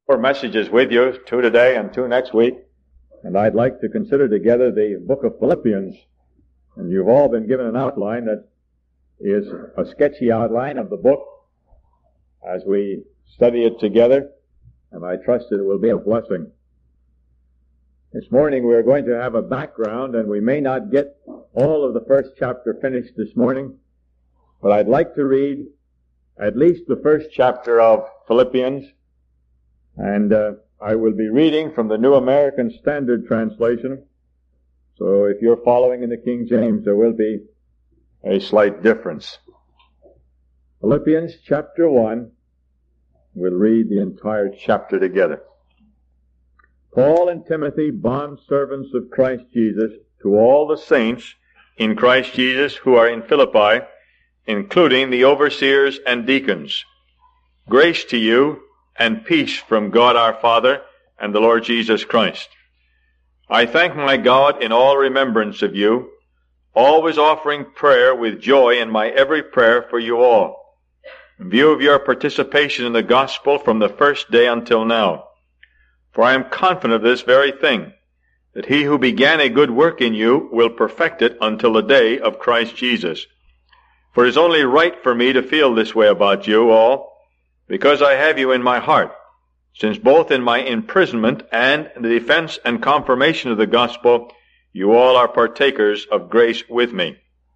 4 messages with you, 2 today and 2 next week. And I'd like to consider together the book of Philippians. And you've all been given an outline that is a sketchy outline of the book as we study it together. And I trust that it will be a blessing. This morning we're going to have a background, and we may not get all of the first chapter finished this morning, but I'd like to read at least the first chapter of Philippians, and I will be reading from the New American Standard Translation. So if you're following in the King James, there will be a slight difference. Philippians chapter 1, we'll read the entire chapter together. Paul and Timothy, bondservants of Christ Jesus, to all the saints in Christ Jesus who are in Philippi, including the overseers and deacons. Grace to you and peace from God our Father and the Lord Jesus Christ. I thank my God in all remembrance of you, always offering prayer with joy in my every prayer for you all, in view of your participation in the gospel from the first day until now. For I am confident of this very thing, that he who began a good work in you will perfect it until the day of Christ Jesus. For it is only right for me to feel this way about you all, because I have you in my heart, since both in my imprisonment and the defense and confirmation of the gospel, you all are partakers of grace with me.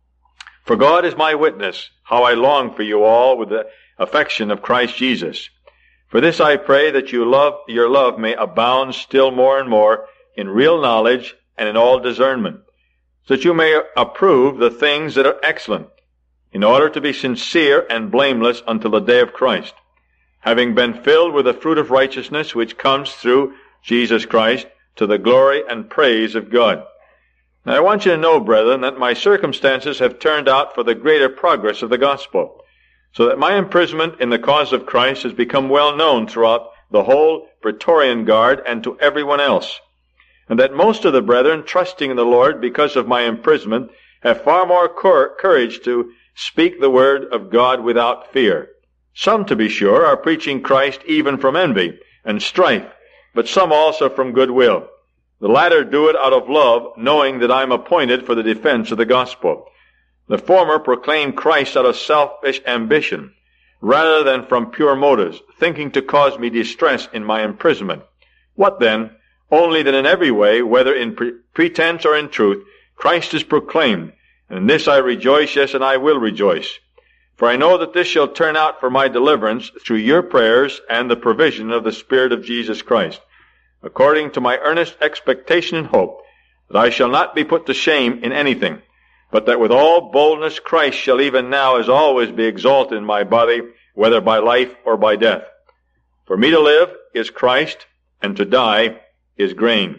For God is my witness, how I long for you all with the affection of Christ Jesus. For this I pray, that your love may abound still more and more in real knowledge and in all discernment, so that you may approve the things that are excellent, in order to be sincere and blameless until the day of Christ, having been filled with the fruit of righteousness which comes through Jesus Christ, to the glory and praise of God. Now I want you to know, brethren, that my circumstances have turned out for the greater progress of the gospel, so that my imprisonment in the cause of Christ has become well known throughout the whole Praetorian Guard and to everyone else, and that most of the brethren, trusting in the Lord because of my imprisonment, have far more courage to speak the word of God without fear. Some, to be sure, are preaching Christ even from envy and strife, but some also from goodwill. The latter do it out of love, knowing that I am appointed for the defense of the gospel. The former proclaim Christ out of selfish ambition, rather than from pure motives, thinking to cause me distress in my imprisonment. What then? Only that in every way, whether in pretense or in truth, Christ is proclaimed, and in this I rejoice, yes, and I will rejoice. For I know that this shall turn out for my deliverance through your prayers and the provision of the Spirit of Jesus Christ, according to my earnest expectation and hope, that I shall not be put to shame in anything, but that with all boldness Christ shall even now as always be exalted in my body, whether by life or by death. For me to live is Christ, and to die is gain.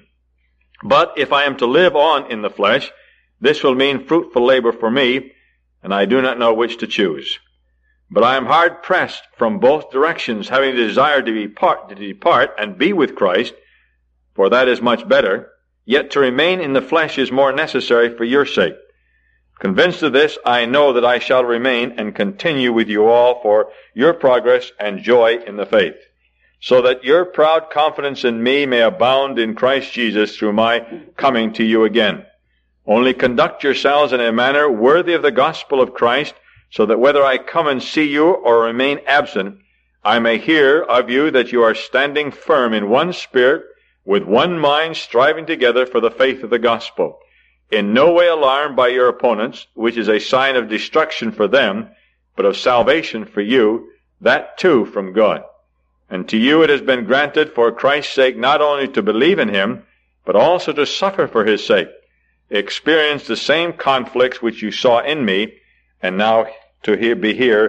But if I am to live on in the flesh, this will mean fruitful labor for me, and I do not know which to choose. But I am hard pressed from both directions, having the desire to depart and be with Christ, for that is much better, yet to remain in the flesh is more necessary for your sake. Convinced of this, I know that I shall remain and continue with you all for your progress and joy in the faith, so that your proud confidence in me may abound in Christ Jesus through my coming to you again. Only conduct yourselves in a manner worthy of the gospel of Christ, so that whether I come and see you or remain absent, I may hear of you that you are standing firm in one spirit, with one mind, striving together for the faith of the gospel, in no way alarmed by your opponents, which is a sign of destruction for them, but of salvation for you, that too from God. And to you it has been granted for Christ's sake not only to believe in him, but also to suffer for his sake, experience the same conflicts which you saw in me, and now to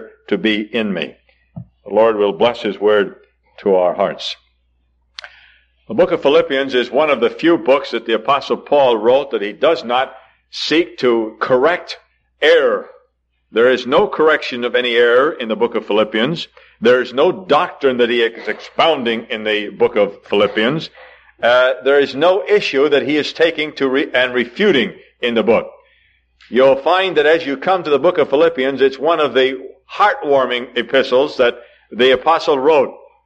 be in me. The Lord will bless his word to our hearts. The book of Philippians is one of the few books that the Apostle Paul wrote that he does not seek to correct error. There is no correction of any error in the book of Philippians. There is no doctrine that he is expounding in the book of Philippians. There is no issue that he is taking and refuting in the book. You'll find that as you come to the book of Philippians, it's one of the heartwarming epistles that the apostle wrote.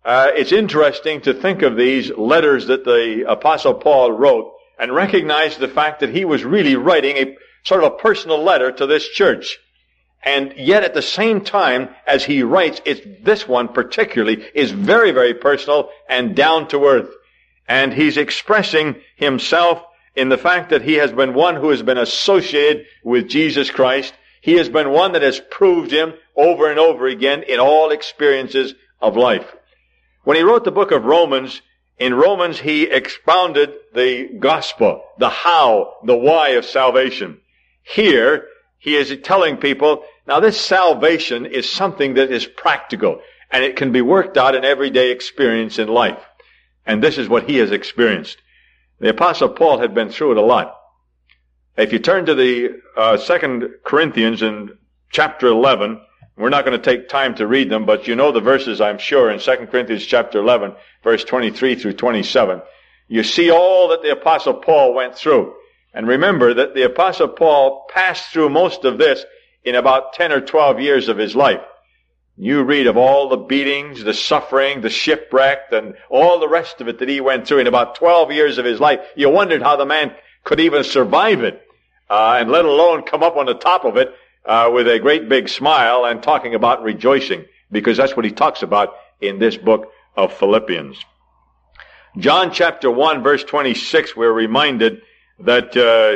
it's interesting to think of these letters that the Apostle Paul wrote and recognize the fact that he was really writing a sort of a personal letter to this church. And yet at the same time, as he writes, this one particularly is very, very personal and down to earth. And he's expressing himself in the fact that he has been one who has been associated with Jesus Christ. He has been one that has proved him over and over again in all experiences of life. When he wrote the book of Romans, in Romans he expounded the gospel, the how, the why of salvation. Here, he is telling people, now this salvation is something that is practical, and it can be worked out in everyday experience in life. And this is what he has experienced. The Apostle Paul had been through it a lot. If you turn to the 2 Corinthians in chapter 11, we're not going to take time to read them, but you know the verses, I'm sure, in 2 Corinthians chapter 11, verse 23 through 27. You see all that the Apostle Paul went through. And remember that the Apostle Paul passed through most of this in about 10 or 12 years of his life. You read of all the beatings, the suffering, the shipwreck, and all the rest of it that he went through in about 12 years of his life. You wondered how the man could even survive it, and let alone come up on the top of it with a great big smile and talking about rejoicing, because that's what he talks about in this book of Philippians. John chapter 1, verse 26, we're reminded that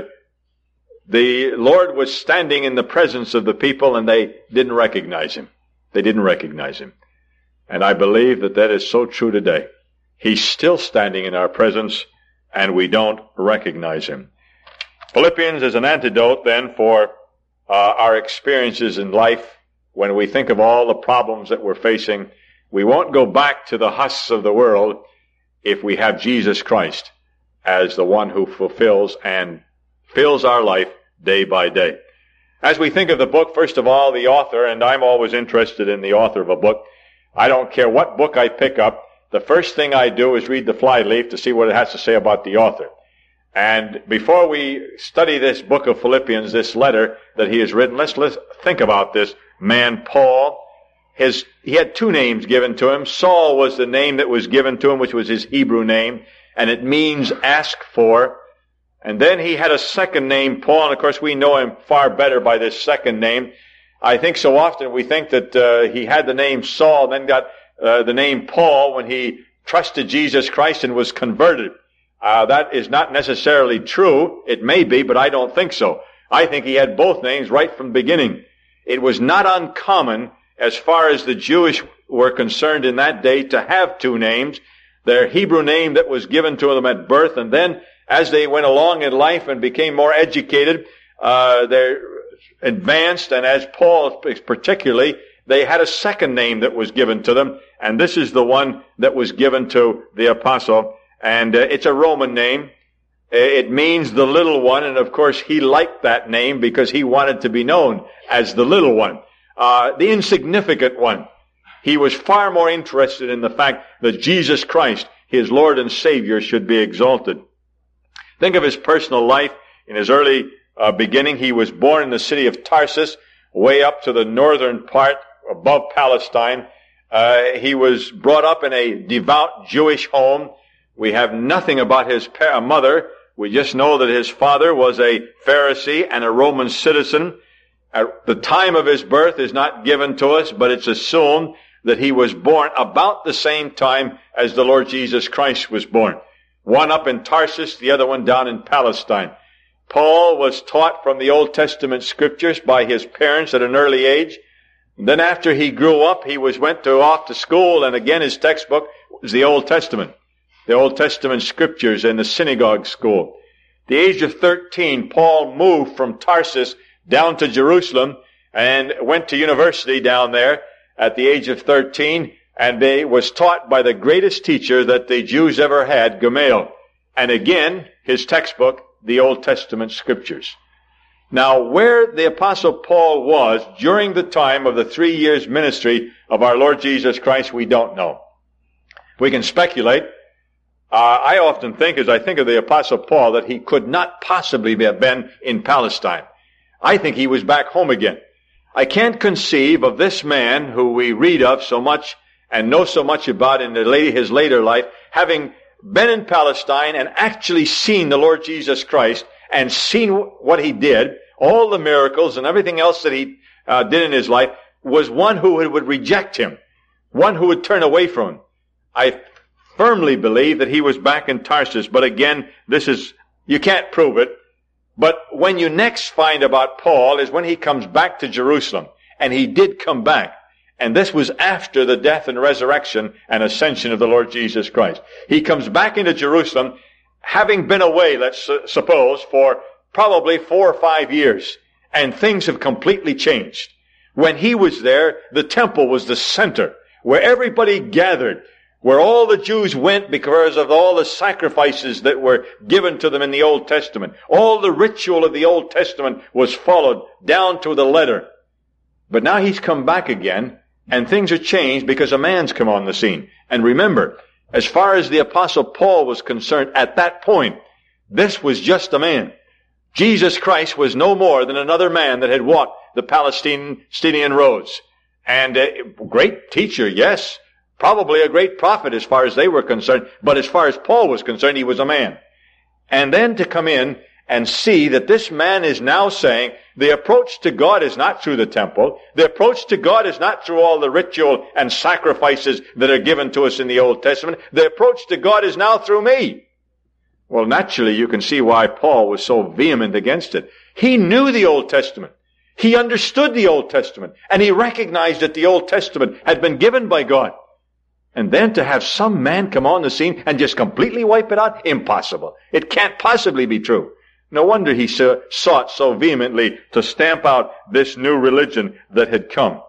the Lord was standing in the presence of the people and they didn't recognize him. They didn't recognize him. And I believe that that is so true today. He's still standing in our presence and we don't recognize him. Philippians is an antidote then for our experiences in life. When we think of all the problems that we're facing, we won't go back to the husks of the world if we have Jesus Christ as the one who fulfills and fills our life day by day. As we think of the book, first of all, the author, and I'm always interested in the author of a book. I don't care what book I pick up. The first thing I do is read the flyleaf to see what it has to say about the author. And before we study this book of Philippians, this letter that he has written, let's think about this man, Paul. He had two names given to him. Saul was the name that was given to him, which was his Hebrew name, and it means ask for. And then he had a second name, Paul, and of course we know him far better by this second name. I think so often we think that he had the name Saul and then got the name Paul when he trusted Jesus Christ and was converted. That is not necessarily true. It may be, but I don't think so. I think he had both names right from the beginning. It was not uncommon, as far as the Jewish were concerned in that day, to have two names. Their Hebrew name that was given to them at birth, and then as they went along in life and became more educated, they advanced, and as Paul particularly, they had a second name that was given to them, and this is the one that was given to the apostle, and it's a Roman name. It means the little one, and of course he liked that name because he wanted to be known as the little one, the insignificant one. He was far more interested in the fact that Jesus Christ, his Lord and Savior, should be exalted. Think of his personal life. In his early beginning, he was born in the city of Tarsus, way up to the northern part above Palestine. He was brought up in a devout Jewish home. We have nothing about his mother. We just know that his father was a Pharisee and a Roman citizen. At the time of his birth is not given to us, but it's assumed that he was born about the same time as the Lord Jesus Christ was born. One up in Tarsus, the other one down in Palestine. Paul was taught from the Old Testament scriptures by his parents at an early age. Then after he grew up, he went off to school, and again his textbook was the Old Testament. The Old Testament scriptures in the synagogue school. At the age of 13, Paul moved from Tarsus down to Jerusalem and went to university down there at the age of 13, and he was taught by the greatest teacher that the Jews ever had, Gamaliel. And again, his textbook, the Old Testament scriptures. Now, where the Apostle Paul was during the time of the 3 years ministry of our Lord Jesus Christ, we don't know. We can speculate. I often think, as I think of the Apostle Paul, that he could not possibly have been in Palestine. I think he was back home again. I can't conceive of this man who we read of so much and know so much about in his later life, having been in Palestine and actually seen the Lord Jesus Christ and seen what he did, all the miracles and everything else that he did in his life, was one who would reject him, one who would turn away from him. I firmly believe that he was back in Tarsus, but again, you can't prove it. But when you next find about Paul is when he comes back to Jerusalem, and he did come back. And this was after the death and resurrection and ascension of the Lord Jesus Christ. He comes back into Jerusalem, having been away, let's suppose, for probably 4 or 5 years. And things have completely changed. When he was there, the temple was the center, where everybody gathered, where all the Jews went because of all the sacrifices that were given to them in the Old Testament. All the ritual of the Old Testament was followed down to the letter. But now he's come back again, and things are changed because a man's come on the scene. And remember, as far as the Apostle Paul was concerned at that point, this was just a man. Jesus Christ was no more than another man that had walked the Palestinian roads. And a great teacher, yes. Probably a great prophet as far as they were concerned. But as far as Paul was concerned, he was a man. And then to come in and see that this man is now saying the approach to God is not through the temple. The approach to God is not through all the ritual and sacrifices that are given to us in the Old Testament. The approach to God is now through me. Well, naturally, you can see why Paul was so vehement against it. He knew the Old Testament. He understood the Old Testament. And he recognized that the Old Testament had been given by God. And then to have some man come on the scene and just completely wipe it out? Impossible. It can't possibly be true. No wonder he sought so vehemently to stamp out this new religion that had come.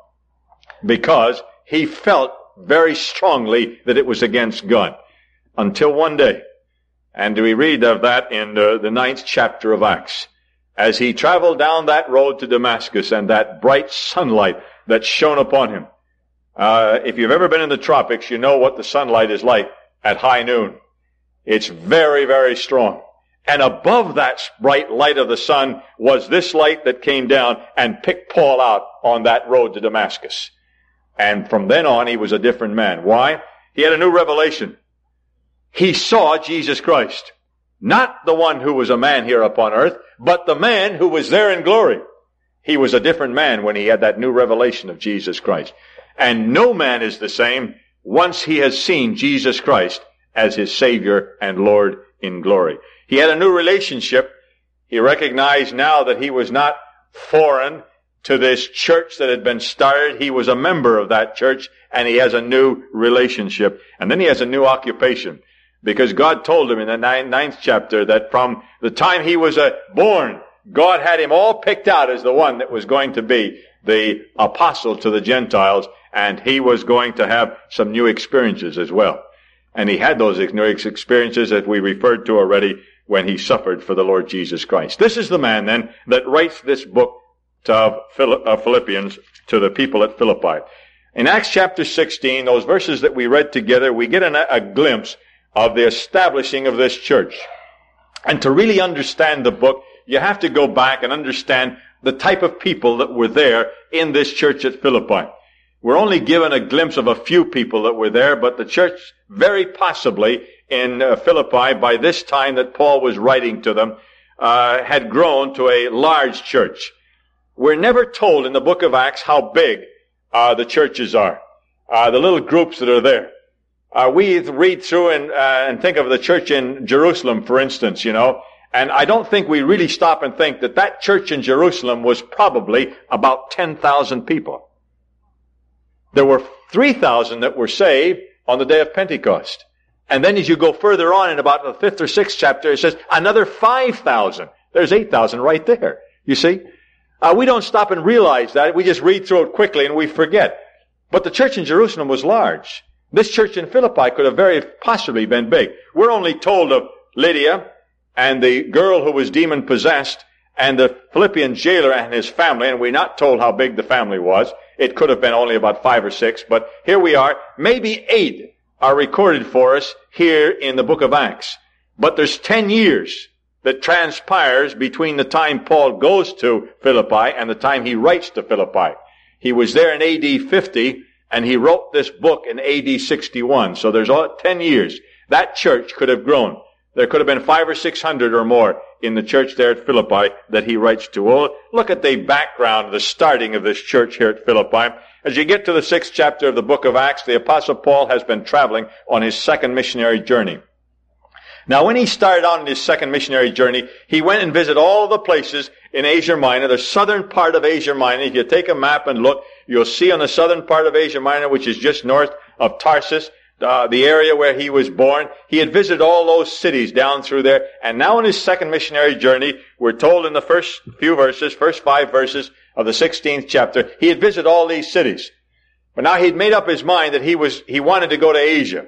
Because he felt very strongly that it was against God. Until one day, and we read of that in the 9th chapter of Acts, as he traveled down that road to Damascus and that bright sunlight that shone upon him. If you've ever been in the tropics, you know what the sunlight is like at high noon. It's very, very strong. And above that bright light of the sun was this light that came down and picked Paul out on that road to Damascus. And from then on, he was a different man. Why? He had a new revelation. He saw Jesus Christ. Not the one who was a man here upon earth, but the man who was there in glory. He was a different man when he had that new revelation of Jesus Christ. And no man is the same once he has seen Jesus Christ as his Savior and Lord in glory. He had a new relationship. He recognized now that he was not foreign to this church that had been started. He was a member of that church, and he has a new relationship. And then he has a new occupation. Because God told him in the 9th chapter that from the time he was born, God had him all picked out as the one that was going to be the apostle to the Gentiles, and he was going to have some new experiences as well. And he had those new experiences that we referred to already when he suffered for the Lord Jesus Christ. This is the man then that writes this book of Philippians to the people at Philippi. In Acts chapter 16, those verses that we read together, we get a glimpse of the establishing of this church. And to really understand the book, you have to go back and understand the type of people that were there in this church at Philippi. We're only given a glimpse of a few people that were there, but the church, very possibly in Philippi, by this time that Paul was writing to them, had grown to a large church. We're never told in the book of Acts how big the churches are, the little groups that are there. We read through and think of the church in Jerusalem, for instance, and I don't think we really stop and think that that church in Jerusalem was probably about 10,000 people. There were 3,000 that were saved on the day of Pentecost. And then as you go further on in about the 5th or 6th chapter, it says another 5,000. There's 8,000 right there. You see? We don't stop and realize that. We just read through it quickly and we forget. But the church in Jerusalem was large. This church in Philippi could have very possibly been big. We're only told of Lydia and the girl who was demon-possessed and the Philippian jailer and his family, and we're not told how big the family was. It could have been only about 5 or 6, but here we are. Maybe 8 are recorded for us here in the book of Acts. But there's 10 years that transpires between the time Paul goes to Philippi and the time he writes to Philippi. He was there in AD 50, And he wrote this book in AD 61. So there's 10 years. That church could have grown. There could have been 500 or 600 or more in the church there at Philippi that he writes to. Well, look at the background, the starting of this church here at Philippi. As you get to the 6th chapter of the book of Acts, the Apostle Paul has been traveling on his second missionary journey. Now, when he started on his second missionary journey, he went and visited all the places in Asia Minor, the southern part of Asia Minor. If you take a map and look, you'll see on the southern part of Asia Minor, which is just north of Tarsus, the area where he was born. He had visited all those cities down through there. And now in his second missionary journey, we're told in the first 5 verses of the 16th chapter, he had visited all these cities. But now he'd made up his mind that he wanted to go to Asia.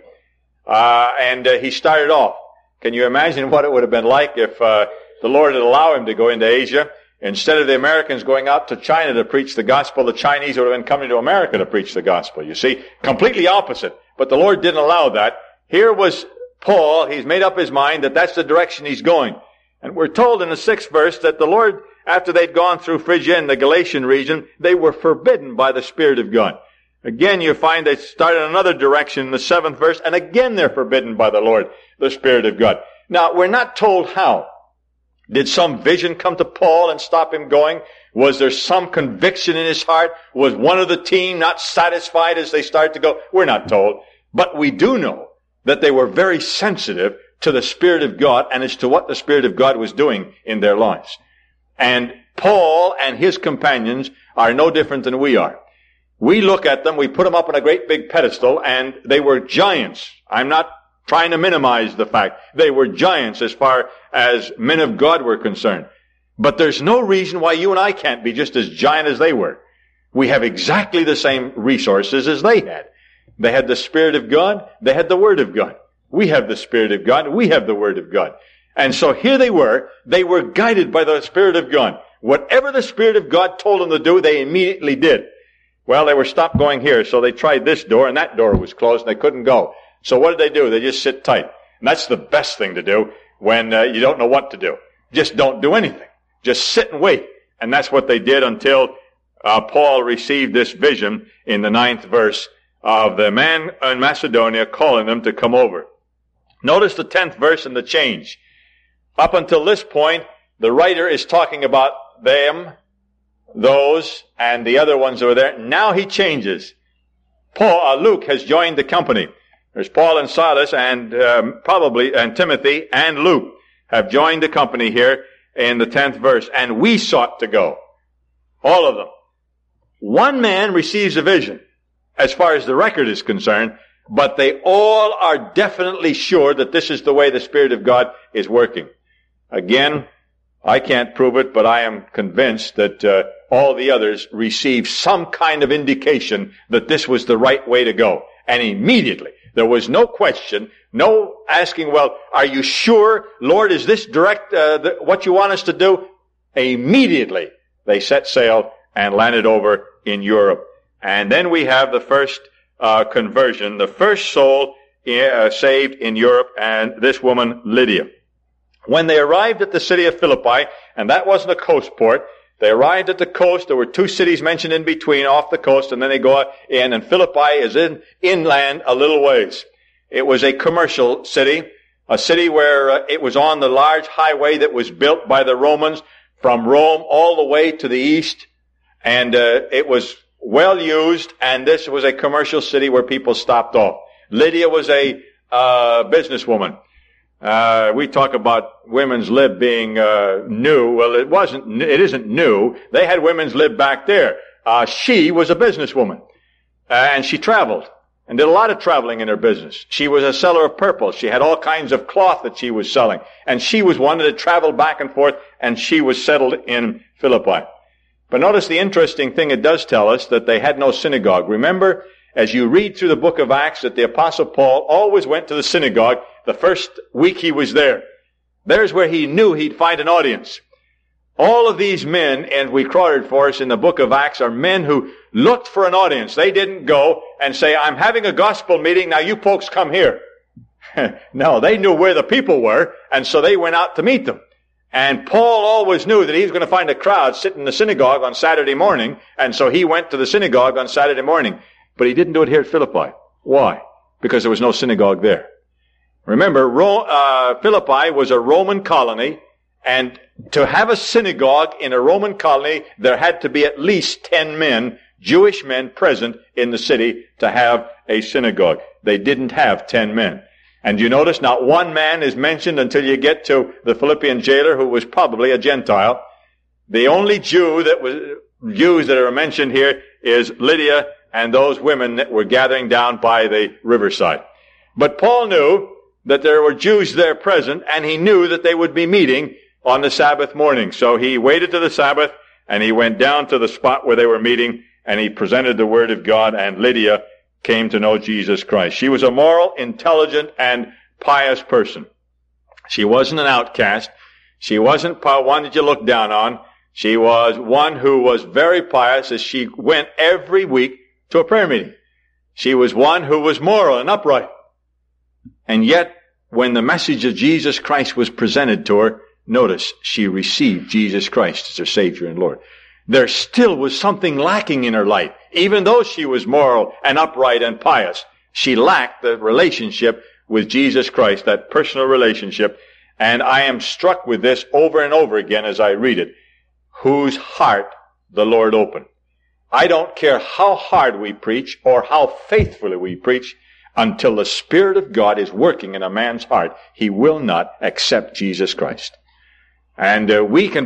And he started off. Can you imagine what it would have been like if the Lord had allowed him to go into Asia? Instead of the Americans going out to China to preach the gospel, the Chinese would have been coming to America to preach the gospel. You see, completely opposite. But the Lord didn't allow that. Here was Paul. He's made up his mind that that's the direction he's going. And we're told in the 6th verse that the Lord, after they'd gone through Phrygia and the Galatian region, they were forbidden by the Spirit of God. Again, you find they started another direction in the 7th verse, and again they're forbidden by the Lord, the Spirit of God. Now, we're not told how. Did some vision come to Paul and stop him going? Was there some conviction in his heart? Was one of the team not satisfied as they started to go? We're not told. But we do know that they were very sensitive to the Spirit of God and as to what the Spirit of God was doing in their lives. And Paul and his companions are no different than we are. We look at them, we put them up on a great big pedestal, and they were giants. I'm not trying to minimize the fact. They were giants as far as men of God were concerned. But there's no reason why you and I can't be just as giant as they were. We have exactly the same resources as they had. They had the Spirit of God. They had the Word of God. We have the Spirit of God. We have the Word of God. And so here they were guided by the Spirit of God. Whatever the Spirit of God told them to do, they immediately did. Well, they were stopped going here, so they tried this door, and that door was closed, and they couldn't go. So what did they do? They just sit tight. And that's the best thing to do when you don't know what to do. Just don't do anything. Just sit and wait. And that's what they did until Paul received this vision in the 9th verse of the man in Macedonia calling them to come over. Notice the 10th verse and the change. Up until this point, the writer is talking about them, those, and the other ones over there. Now he changes. Luke has joined the company. There's Paul and Silas and Timothy and Luke have joined the company here in the 10th verse. And we sought to go. All of them. One man receives a vision as far as the record is concerned, but they all are definitely sure that this is the way the Spirit of God is working. Again, I can't prove it, but I am convinced that all the others received some kind of indication that this was the right way to go. And immediately, there was no question, no asking, well, are you sure, Lord, is this direct what you want us to do? Immediately, they set sail and landed over in Europe. And then we have the first conversion, the first soul saved in Europe, and this woman, Lydia. When they arrived at the city of Philippi, and that wasn't a coast port, they arrived at the coast. There were 2 cities mentioned in between off the coast, and then they go in, and Philippi is inland a little ways. It was a commercial city, a city where it was on the large highway that was built by the Romans from Rome all the way to the east, and it was well used, and this was a commercial city where people stopped off. Lydia was a businesswoman. We talk about women's lib being new. Well, it isn't new. They had women's lib back there. She was a businesswoman, and she traveled and did a lot of traveling in her business. She was a seller of purple. She had all kinds of cloth that she was selling, and she was one that traveled back and forth, and she was settled in Philippi. But notice the interesting thing, it does tell us that they had no synagogue. Remember, as you read through the book of Acts, that the Apostle Paul always went to the synagogue the first week he was there. There's where he knew he'd find an audience. All of these men, and we quoted for us in the book of Acts, are men who looked for an audience. They didn't go and say, I'm having a gospel meeting, now you folks come here. No, they knew where the people were, and so they went out to meet them. And Paul always knew that he was going to find a crowd sitting in the synagogue on Saturday morning, and so he went to the synagogue on Saturday morning. But he didn't do it here at Philippi. Why? Because there was no synagogue there. Remember, Philippi was a Roman colony, and to have a synagogue in a Roman colony, there had to be at least 10 men, Jewish men, present in the city to have a synagogue. They didn't have 10 men. And you notice not one man is mentioned until you get to the Philippian jailer, who was probably a Gentile. The only Jews that are mentioned here is Lydia and those women that were gathering down by the riverside. But Paul knew that there were Jews there present, and he knew that they would be meeting on the Sabbath morning. So he waited to the Sabbath, and he went down to the spot where they were meeting, and he presented the Word of God, and Lydia came to know Jesus Christ. She was a moral, intelligent, and pious person. She wasn't an outcast. She wasn't one that you look down on. She was one who was very pious as she went every week to a prayer meeting. She was one who was moral and upright. And yet, when the message of Jesus Christ was presented to her, notice, she received Jesus Christ as her Savior and Lord. There still was something lacking in her life. Even though she was moral and upright and pious, she lacked the relationship with Jesus Christ, that personal relationship. And I am struck with this over and over again as I read it. Whose heart the Lord opened. I don't care how hard we preach or how faithfully we preach, until the Spirit of God is working in a man's heart, he will not accept Jesus Christ. And we can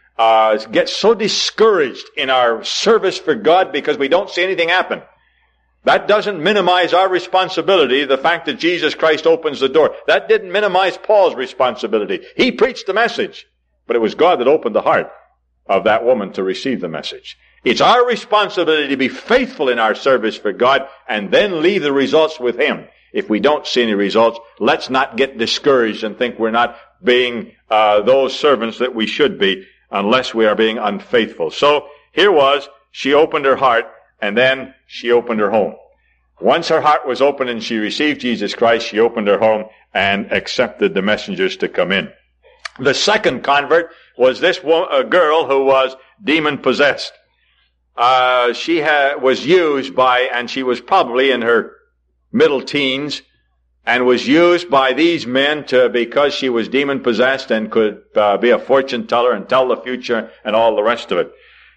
get so discouraged in our service for God because we don't see anything happen. That doesn't minimize our responsibility, the fact that Jesus Christ opens the door. That didn't minimize Paul's responsibility. He preached the message, but it was God that opened the heart of that woman to receive the message. It's our responsibility to be faithful in our service for God and then leave the results with Him. If we don't see any results, let's not get discouraged and think we're not being those servants that we should be unless we are being unfaithful. So here she opened her heart, and then she opened her home. Once her heart was open and she received Jesus Christ, she opened her home and accepted the messengers to come in. The second convert was this girl who was demon-possessed. She was used and she was probably in her middle teens, and was used by these men because she was demon-possessed and could be a fortune teller and tell the future and all the rest of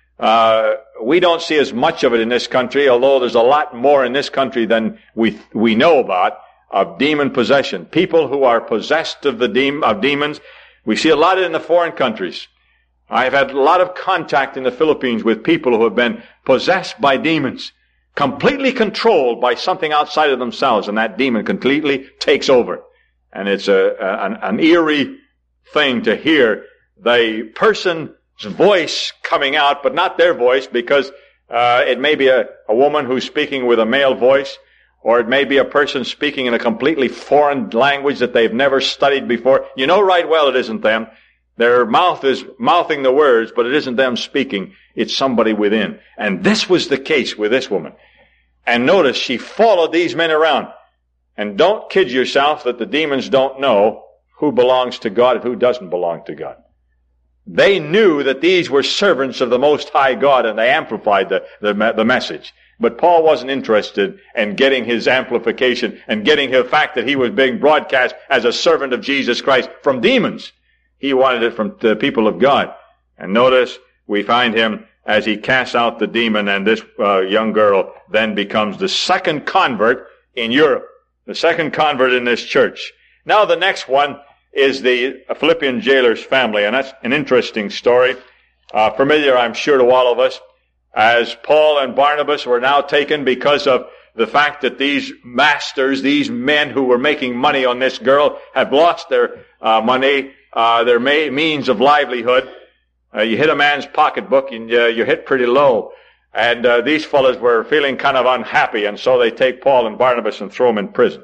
it. We don't see as much of it in this country, although there's a lot more in this country than we know about of demon possession. People who are possessed of demons. We see a lot of it in the foreign countries. I've had a lot of contact in the Philippines with people who have been possessed by demons, completely controlled by something outside of themselves, and that demon completely takes over. And it's an eerie thing to hear the person's voice coming out, but not their voice, because it may be a woman who's speaking with a male voice, or it may be a person speaking in a completely foreign language that they've never studied before. You know right well it isn't them. Their mouth is mouthing the words, but it isn't them speaking. It's somebody within. And this was the case with this woman. And notice, she followed these men around. And don't kid yourself that the demons don't know who belongs to God and who doesn't belong to God. They knew that these were servants of the Most High God, and they amplified the message. But Paul wasn't interested in getting his amplification and getting the fact that he was being broadcast as a servant of Jesus Christ from demons. He wanted it from the people of God. And notice, we find him as he casts out the demon, and this young girl then becomes the second convert in Europe, the second convert in this church. Now the next one is the Philippian jailer's family, and that's an interesting story, familiar, I'm sure, to all of us, as Paul and Barnabas were now taken because of the fact that these masters, these men who were making money on this girl, have lost their money, their means of livelihood. You hit a man's pocketbook and you hit pretty low. And these fellows were feeling kind of unhappy, and so they take Paul and Barnabas and throw them in prison.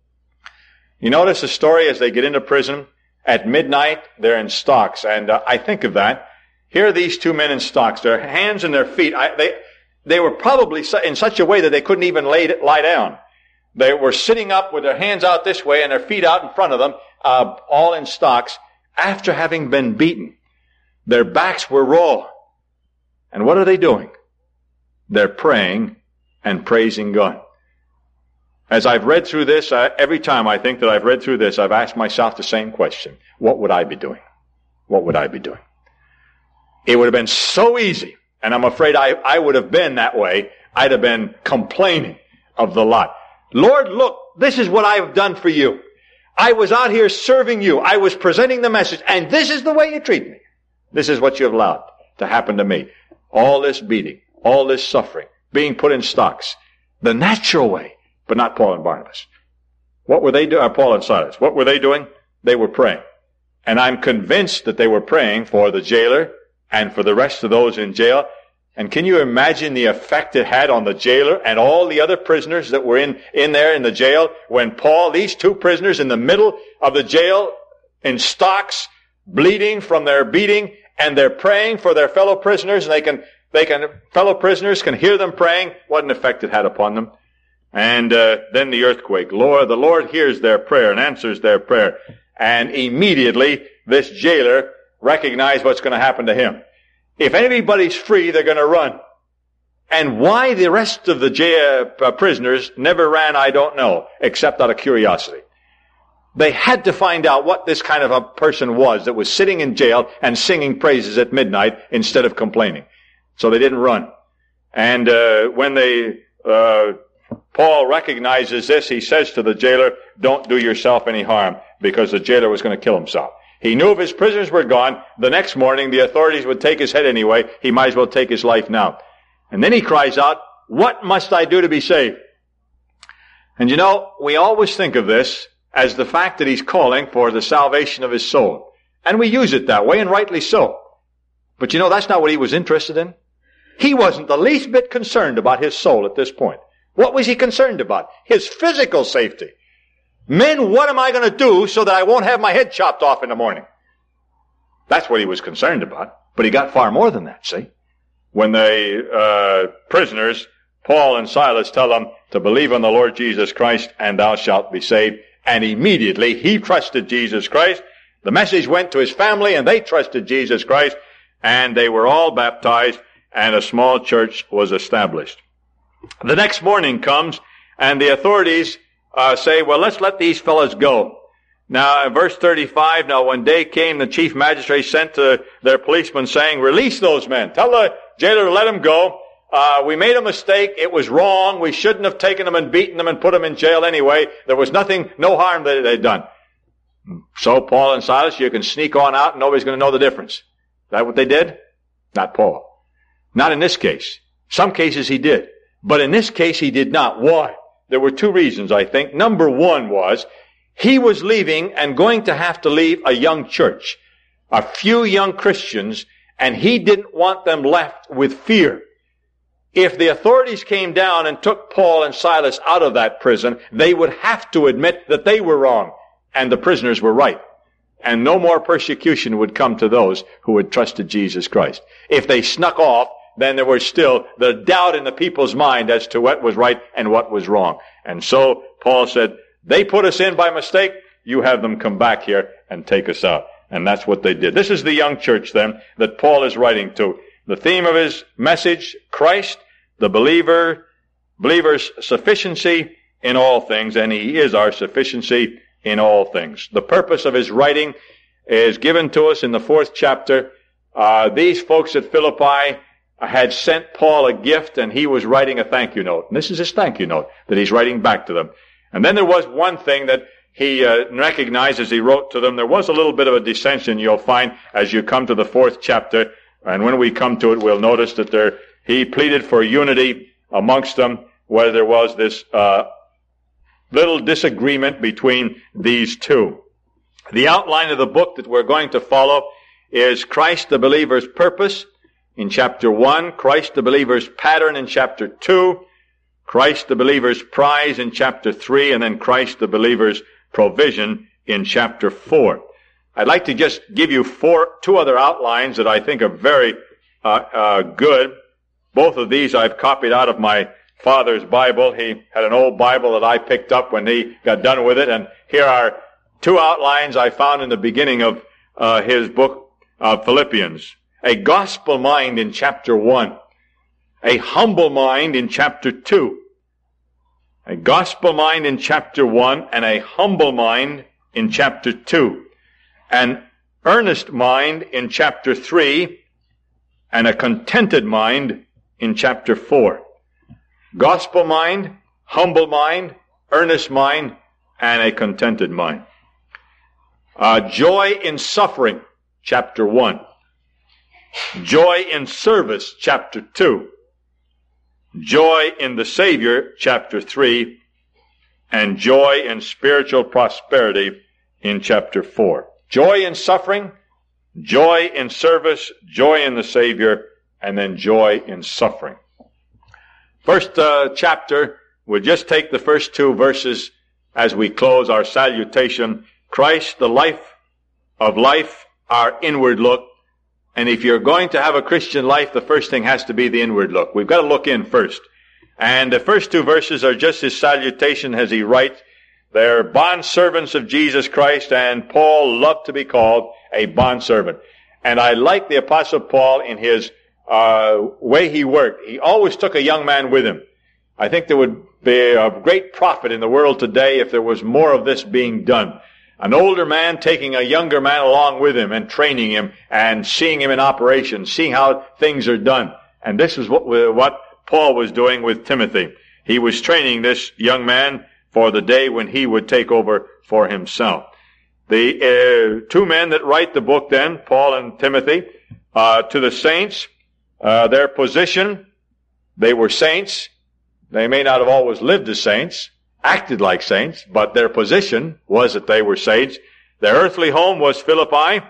You notice the story as they get into prison. At midnight, they're in stocks, and I think of that. Here are these two men in stocks. Their hands and their feet, they were probably in such a way that they couldn't even lie down. They were sitting up with their hands out this way and their feet out in front of them, all in stocks, after having been beaten. Their backs were raw. And what are they doing? They're praying and praising God. As I've read through this, every time I think that I've read through this, I've asked myself the same question. What would I be doing? What would I be doing? It would have been so easy, and I'm afraid I would have been that way. I'd have been complaining of the lot. Lord, look, this is what I've done for you. I was out here serving you. I was presenting the message, and this is the way you treat me. This is what you have allowed to happen to me. All this beating, all this suffering, being put in stocks. The natural way, but not Paul and Barnabas. What were they doing? Paul and Silas. What were they doing? They were praying. And I'm convinced that they were praying for the jailer and for the rest of those in jail. And can you imagine the effect it had on the jailer and all the other prisoners that were in there in the jail when Paul, these two prisoners in the middle of the jail in stocks, bleeding from their beating, and they're praying for their fellow prisoners, and fellow prisoners can hear them praying. What an effect it had upon them. And then the earthquake. The Lord hears their prayer and answers their prayer. And immediately this jailer recognized what's going to happen to him. If anybody's free, they're going to run. And why the rest of the prisoners never ran, I don't know, except out of curiosity. They had to find out what this kind of a person was that was sitting in jail and singing praises at midnight instead of complaining. So they didn't run. And when Paul recognizes this, he says to the jailer, don't do yourself any harm, because the jailer was going to kill himself. He knew if his prisoners were gone, the next morning the authorities would take his head anyway. He might as well take his life now. And then he cries out, what must I do to be saved? And you know, we always think of this as the fact that he's calling for the salvation of his soul. And we use it that way, and rightly so. But you know, that's not what he was interested in. He wasn't the least bit concerned about his soul at this point. What was he concerned about? His physical safety. Men, what am I going to do so that I won't have my head chopped off in the morning? That's what he was concerned about. But he got far more than that, see? When the prisoners, Paul and Silas, tell them to believe on the Lord Jesus Christ and thou shalt be saved. And immediately he trusted Jesus Christ. The message went to his family and they trusted Jesus Christ. And they were all baptized and a small church was established. The next morning comes and the authorities say, well, let's let these fellows go. Now, in verse 35, now when day came, the chief magistrate sent to their policemen saying, release those men. Tell the jailer to let them go. We made a mistake. It was wrong. We shouldn't have taken them and beaten them and put them in jail anyway. There was no harm that they'd done. So Paul and Silas, you can sneak on out and nobody's going to know the difference. Is that what they did? Not Paul. Not in this case. Some cases he did. But in this case he did not. Why? There were two reasons, I think. Number one was he was leaving and going to have to leave a young church, a few young Christians, and he didn't want them left with fear. If the authorities came down and took Paul and Silas out of that prison, they would have to admit that they were wrong and the prisoners were right. And no more persecution would come to those who had trusted Jesus Christ. If they snuck off, then there was still the doubt in the people's mind as to what was right and what was wrong. And so Paul said, they put us in by mistake, you have them come back here and take us out. And that's what they did. This is the young church then that Paul is writing to. The theme of his message, Christ, the believer's sufficiency in all things, and he is our sufficiency in all things. The purpose of his writing is given to us in the 4th chapter. These folks at Philippi had sent Paul a gift, and he was writing a thank you note. And this is his thank you note that he's writing back to them. And then there was one thing that he recognized as he wrote to them. There was a little bit of a dissension, you'll find, as you come to the 4th chapter. And when we come to it, we'll notice that he pleaded for unity amongst them, where there was this little disagreement between these two. The outline of the book that we're going to follow is Christ the believer's purpose in chapter 1, Christ the believer's pattern in chapter 2, Christ the believer's prize in chapter 3, and then Christ the believer's provision in chapter 4. I'd like to just give you two other outlines that I think are very good. Both of these I've copied out of my father's Bible. He had an old Bible that I picked up when he got done with it, and here are two outlines I found in the beginning of his book of Philippians. A gospel mind in chapter 1. a humble mind in chapter 2, a gospel mind in chapter 1, and a humble mind in chapter 2, an earnest mind in chapter 3, and a contented mind in chapter 4. Gospel mind, humble mind, earnest mind, and a contented mind. Joy in suffering, chapter 1. Joy in service, chapter 2. Joy in the Savior, chapter 3. And joy in spiritual prosperity in chapter 4. Joy in suffering, joy in service, joy in the Savior, and then joy in suffering. First chapter, we'll just take the first 2 verses as we close our salutation. Christ, the life of life, our inward look. And if you're going to have a Christian life, the first thing has to be the inward look. We've got to look in first. And the first 2 verses are just his salutation as he writes. They're bondservants of Jesus Christ, and Paul loved to be called a bondservant. And I like the Apostle Paul in his way he worked. He always took a young man with him. I think there would be a great profit in the world today if there was more of this being done. An older man taking a younger man along with him and training him and seeing him in operation, seeing how things are done. And this is what Paul was doing with Timothy. He was training this young man for the day when he would take over for himself. The 2 men that write the book then, Paul and Timothy, to the saints, their position, they were saints. They may not have always lived as saints, acted like saints, but their position was that they were saints. Their earthly home was Philippi.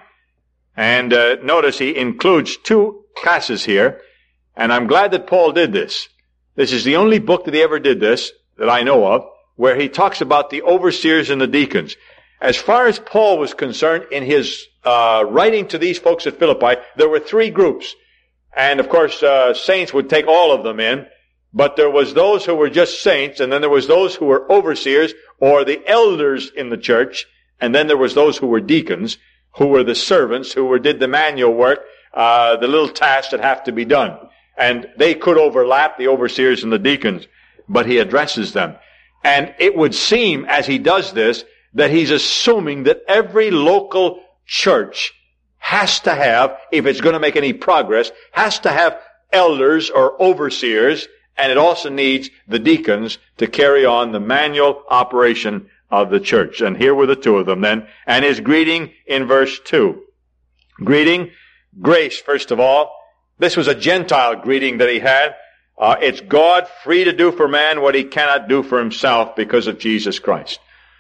And notice he includes 2 classes here. And I'm glad that Paul did this. This is the only book that he ever did this, that I know of, where he talks about the overseers and the deacons. As far as Paul was concerned, in his writing to these folks at Philippi, there were 3 groups. And of course, saints would take all of them in. But there was those who were just saints, and then there was those who were overseers, or the elders in the church, and then there was those who were deacons, who were the servants, who did the manual work, the little tasks that have to be done. And they could overlap, the overseers and the deacons, but he addresses them. And it would seem, as he does this, that he's assuming that every local church has to have, if it's going to make any progress, has to have elders or overseers, and it also needs the deacons to carry on the manual operation of the church. And here were the 2 of them then. And his greeting in verse 2. Greeting, grace, first of all. This was a Gentile greeting that he had. It's God free to do for man what he cannot do for himself because of Jesus Christ.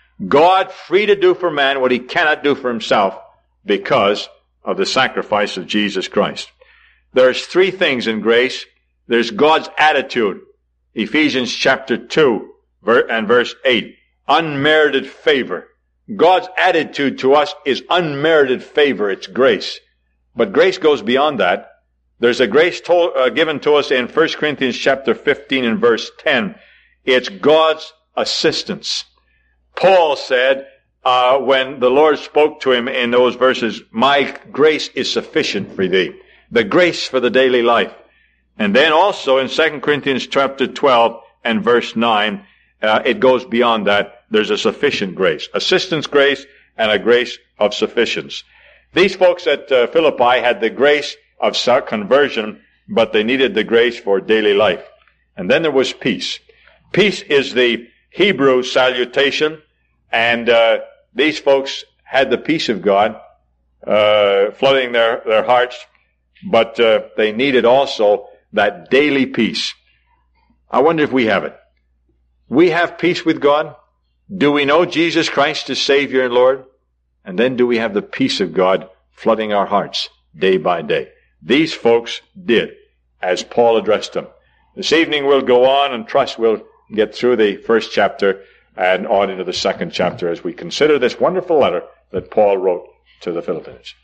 God free to do for man what he cannot do for himself because of the sacrifice of Jesus Christ. There's 3 things in grace. There's God's attitude. Ephesians chapter 2 and verse 8. Unmerited favor. God's attitude to us is unmerited favor. It's grace. But grace goes beyond that. There's a grace given to us in 1 Corinthians chapter 15 and verse 10. It's God's assistance. Paul said, when the Lord spoke to him in those verses, my grace is sufficient for thee. The grace for the daily life. And then also in 2 Corinthians chapter 12 and verse 9, it goes beyond that. There's a sufficient grace. Assistance grace and a grace of sufficiency. These folks at Philippi had the grace of conversion, but they needed the grace for daily life. And then there was peace. Peace is the Hebrew salutation, and these folks had the peace of God flooding their hearts, but they needed also that daily peace. I wonder if we have it. We have peace with God. Do we know Jesus Christ as Savior and Lord? And then do we have the peace of God flooding our hearts day by day? These folks did, as Paul addressed them. This evening we'll go on and trust we'll get through the first chapter and on into the second chapter as we consider this wonderful letter that Paul wrote to the Philippians.